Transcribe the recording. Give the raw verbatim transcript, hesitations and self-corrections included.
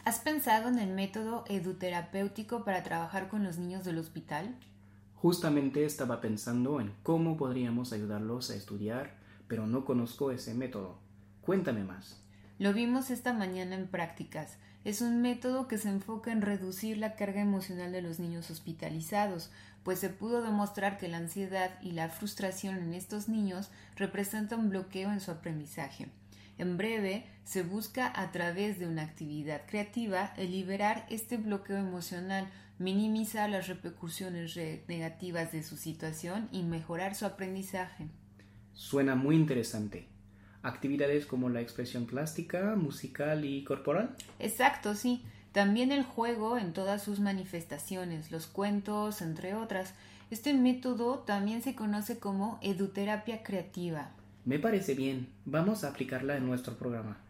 ¿Has pensado en el método eduterapéutico para trabajar con los niños del hospital? Justamente estaba pensando en cómo podríamos ayudarlos a estudiar, pero no conozco ese método. Cuéntame más. Lo vimos esta mañana en prácticas. Es un método que se enfoca en reducir la carga emocional de los niños hospitalizados, pues se pudo demostrar que la ansiedad y la frustración en estos niños representan un bloqueo en su aprendizaje. En breve, se busca a través de una actividad creativa el liberar este bloqueo emocional, minimizar las repercusiones negativas de su situación y mejorar su aprendizaje. Suena muy interesante. ¿Actividades como la expresión plástica, musical y corporal? Exacto, sí. También el juego en todas sus manifestaciones, los cuentos, entre otras. Este método también se conoce como eduterapia creativa. Me parece bien. Vamos a aplicarla en nuestro programa.